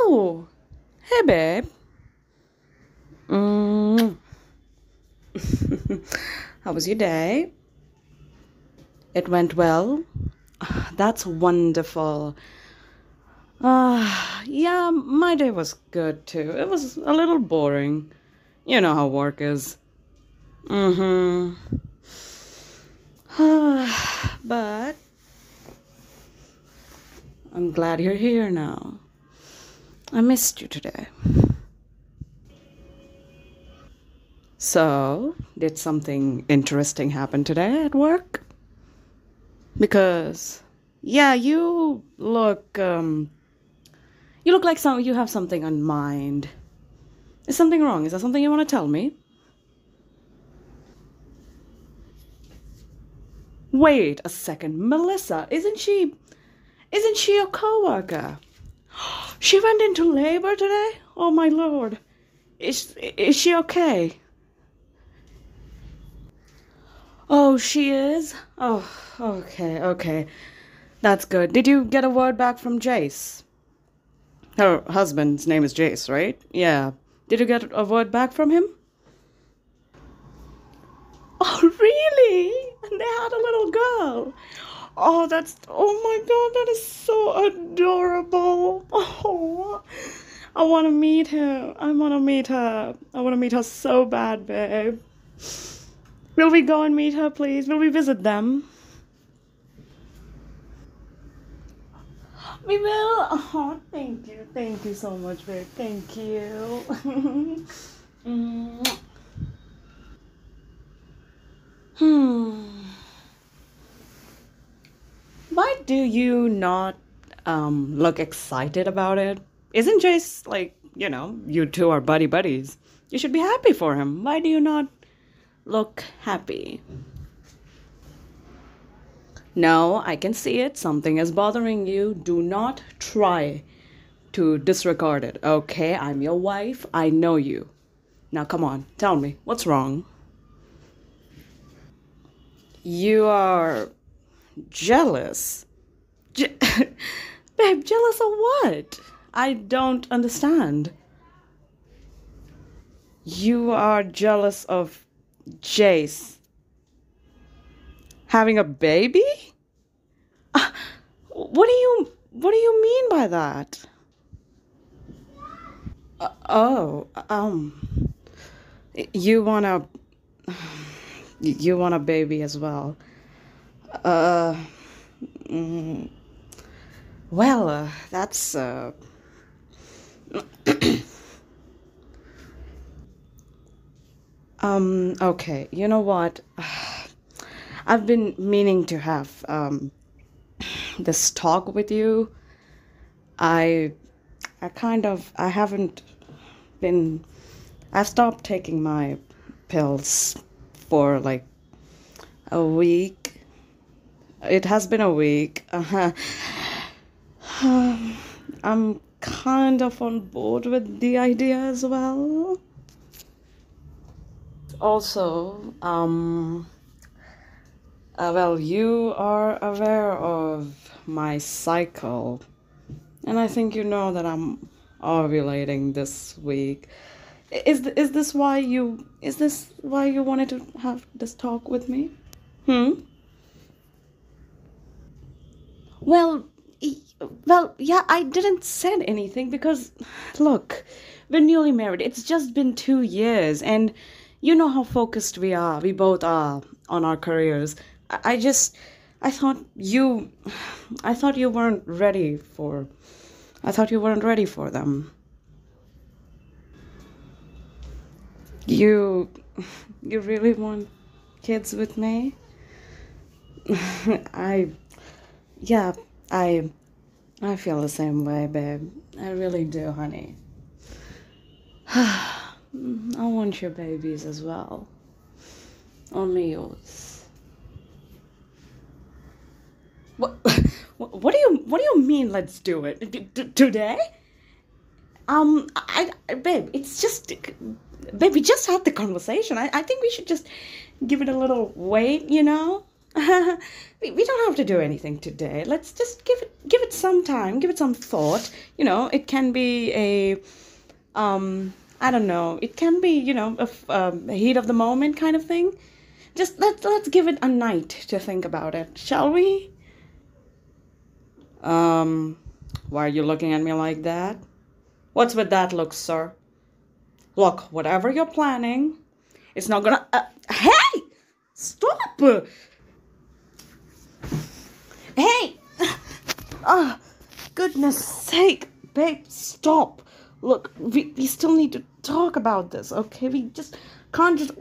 Oh, hey, babe. Mm. How was your day? It went well. That's wonderful. Yeah, my day was good too. It was a little boring. You know how work is. Mm-hmm. But I'm glad you're here now. I missed you today. So, did something interesting happen today at work? Because, yeah, you look like you have something on mind. Is something wrong? Is there something you want to tell me? Wait a second, Melissa, isn't she a coworker? She went into labor today? Oh my lord. Is she okay? Oh, she is? Oh, okay, okay. That's good. Did you get a word back from Jace? Her husband's name is Jace, right? Yeah. Did you get a word back from him? Oh, really? And they had a little girl. Oh my God, that is so adorable. Oh, I want to meet her. I want to meet her. I want to meet her so bad, babe. Will we go and meet her, please? Will we visit them? We will. Oh, thank you. Thank you so much, babe. Thank you. Mm. Hmm. Why do you not look excited about it? Isn't Jace like, you two are buddy buddies? You should be happy for him. Why do you not look happy? No, I can see it. Something is bothering you. Do not try to disregard it. Okay, I'm your wife. I know you. Now come on, tell me, what's wrong? You are jealous. Je- Babe, jealous of what? I don't understand. You are jealous of Jace having a baby? What do you mean by that? Oh, you want a you want a baby as well. Uh, mm, well, that's okay. You know what? I've been meaning to have this talk with you. I I haven't been I've stopped taking my pills for like a week. It has been a week. I'm kind of on board with the idea as well. Also, well, you are aware of my cycle, and I think you know that I'm ovulating this week. Is this why you wanted to have this talk with me? Hmm. Well, y- well, yeah, I didn't said anything because, look, we're newly married. It's just been 2 years, and you know how focused we are. We both are on our careers. I just, I thought you, I thought you weren't ready for, I thought you weren't ready for them. You, you really want kids with me? I, yeah, I, I feel the same way, babe. I really do, honey. I want your babies as well. Only yours. What? What do you mean? Let's do it today? Babe, babe, we just had the conversation. I think we should just give it a little wait. We don't have to do anything today. Let's just give it some time, give it some thought. It can be I don't know. It can be a heat of the moment kind of thing. Just let's give it a night to think about it, shall we? Why are you looking at me like that? What's with that look, sir? Look, whatever you're planning, it's not gonna. Hey! Stop! Hey! Oh, goodness sake, babe, stop. Look, we still need to talk about this, okay? We just can't just.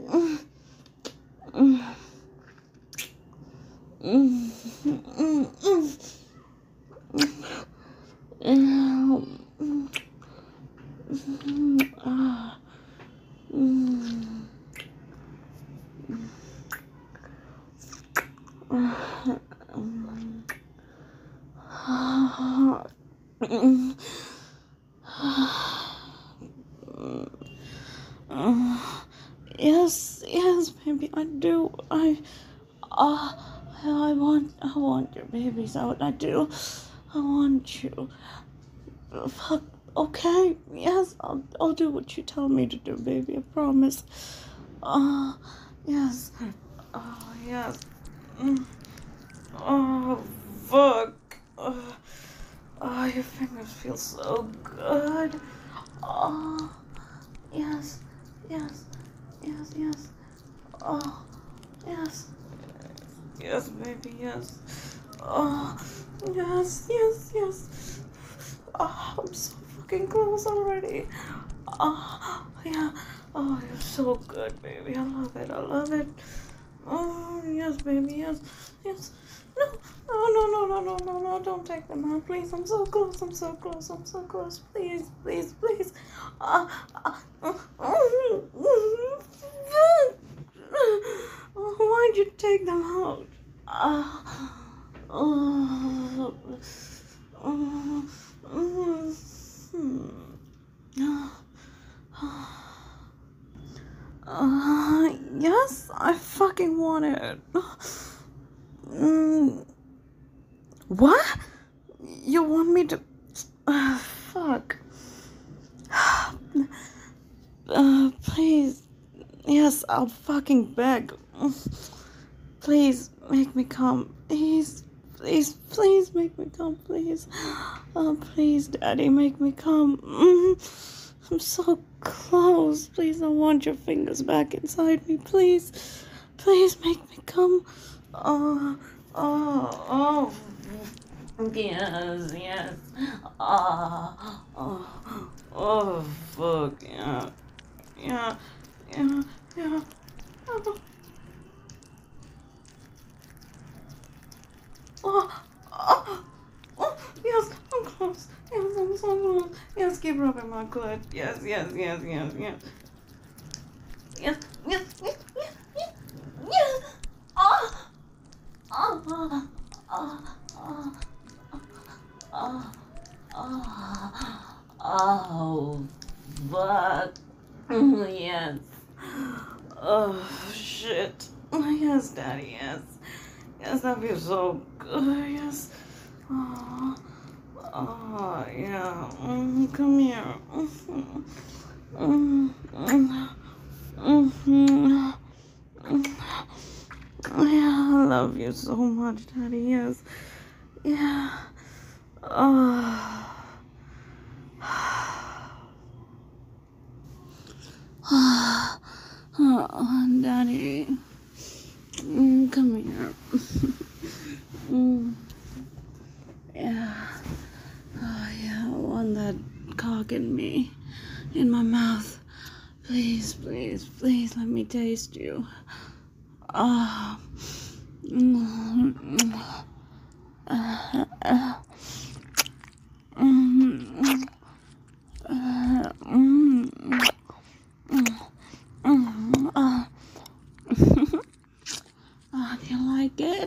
Yes, baby, I do. I want your babies out. I do. I want you. Fuck. Okay. Yes, I'll do what you tell me to do, baby. I promise. Yes. Oh, yes. Oh, fuck. Oh, your fingers feel so good. Oh, yes. Oh, yes. Yes, baby, yes. Oh, yes. Oh, I'm so fucking close already. Oh, yeah. Oh, you're so good, baby. I love it. Oh, yes, baby, yes. No, don't take them out, please. I'm so close. Please. Why'd you take them out? Yes, I fucking want it. What? You want me to? Fuck. Please. Yes, I'll fucking beg. Please make me come. Please make me come, please. Oh, please, Daddy, make me come. I'm so close. Please, I want your fingers back inside me, please. Please make me come. Oh. Yes. Oh, fuck, yeah. Yes, I'm close. Yes, I'm so close. Yes, keep rubbing my clit. Yes. Oh, fuck. Yes. Oh, shit. Yes, Daddy, yes. Yes, that feels so good, yes. Oh, yeah. Come here. Yeah, I love you so much, Daddy, yes. Yeah. Oh. Oh, Daddy. Come here. Yeah. Oh, yeah. I want that cock in me. In my mouth. Please, let me taste you. Oh. Oh, do you like it?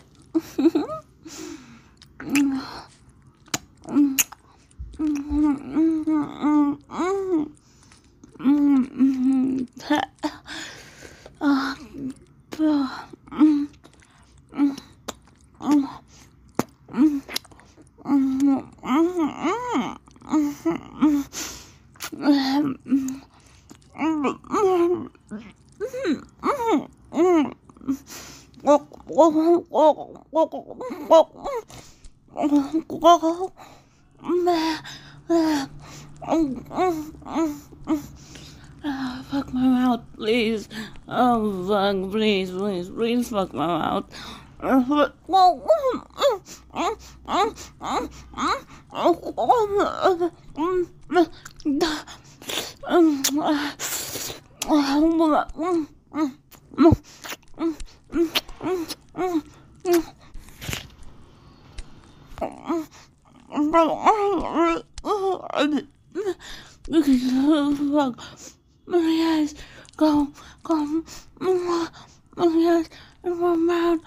Fuck my mouth, please. Oh, fuck, please, please, please fuck my mouth. Fuck. Yes, go, yes, in my mouth.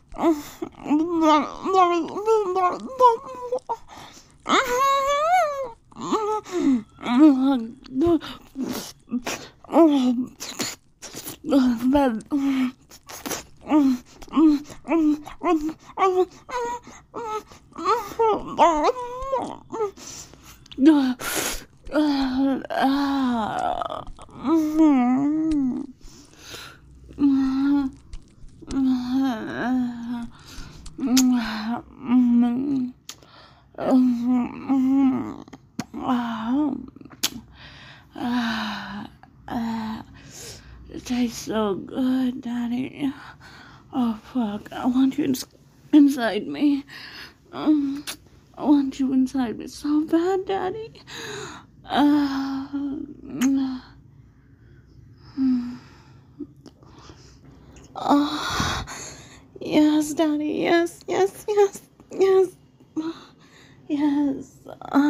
It tastes so good, Daddy. Oh, fuck. I want you inside me. I want you inside me so bad, Daddy. Oh, yes, Daddy. Yes, yes, yes, yes. Yes.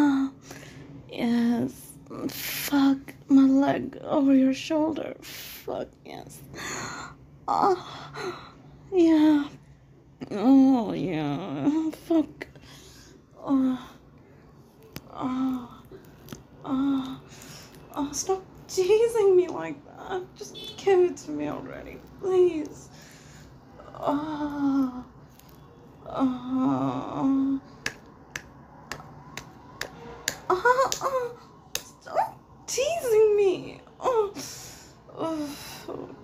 Yes. Fuck my leg over your shoulder. Fuck, yes. Yeah. Oh, yeah. Fuck. Stop teasing me like that. Just give it to me already, please. Stop teasing me. Fuck.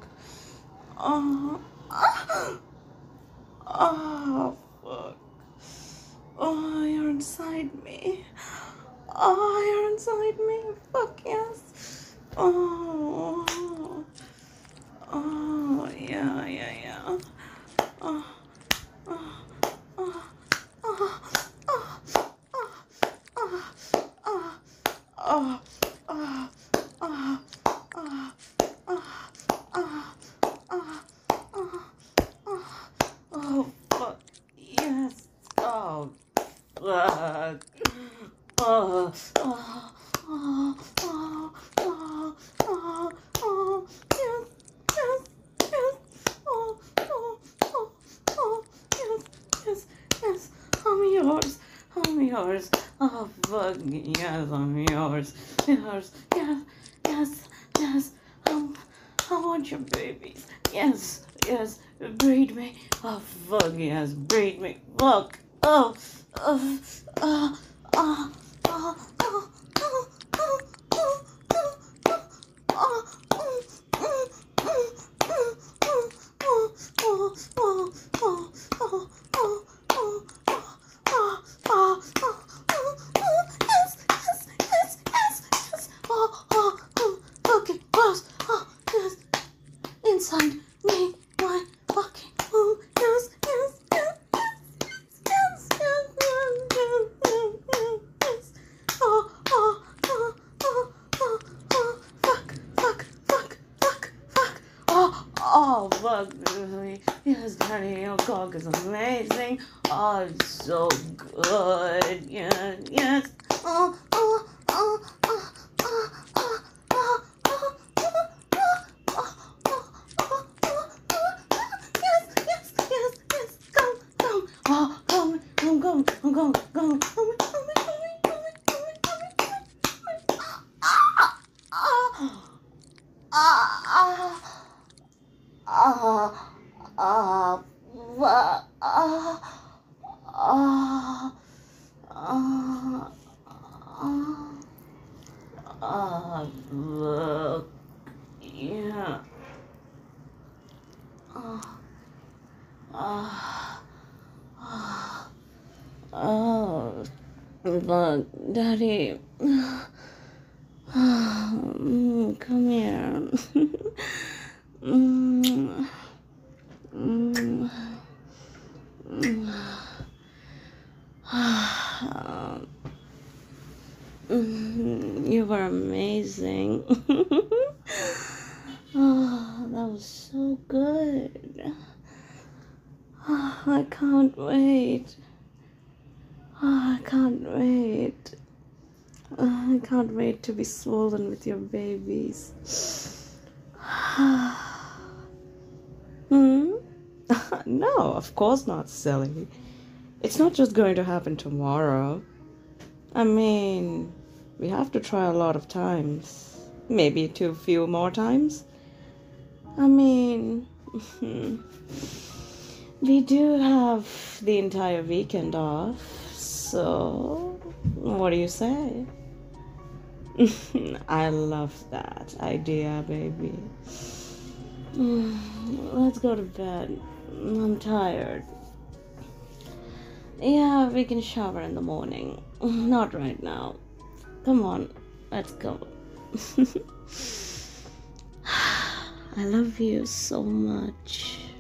Fuck. You're inside me. You're inside me. Fuck yes. Yeah, yeah, yeah. Oh, fuck. Yes. Oh, fuck. Oh, oh, oh, oh, oh, oh, oh, yes, yes, yes. Oh, oh, oh, oh, yes, yes, yes. I'm yours. I'm yours. Oh, fuck. Yes, I'm yours. Yours. Yes, yes, yes. I want your babies. Yes, yes. Breed me. Oh, fuck. Yes, breed me. Fuck. Oh, oh, oh, oh. Okay, boss. Oh, yes. Inside me, my fucking home. Yes, yes, yes, yes, yes, yes, yes, yes, yes. Oh, oh, oh, oh, oh, oh, fuck, fuck, fuck, fuck, fuck. Fuck. Yes, Daddy, your cock is amazing. Oh, it's so good. Yes, yes. Oh, oh, oh, oh, oh, oh, oh, oh, oh, oh, oh, yes, yes, yes, yes. Come. Oh, come, come. Look. Yeah. Ah. Oh, look, Daddy. Come here. Mm, mm, You were amazing. Oh, that was so good. Oh, I can't wait. Oh, I can't wait. I can't wait to be swollen with your babies. Hmm? No, of course not, silly. It's not just going to happen tomorrow. I mean, we have to try a lot of times. Maybe too few more times. I mean, we do have the entire weekend off, so what do you say? I love that idea, baby. Let's go to bed. I'm tired. Yeah, we can shower in the morning. Not right now. Come on, let's go. I love you so much.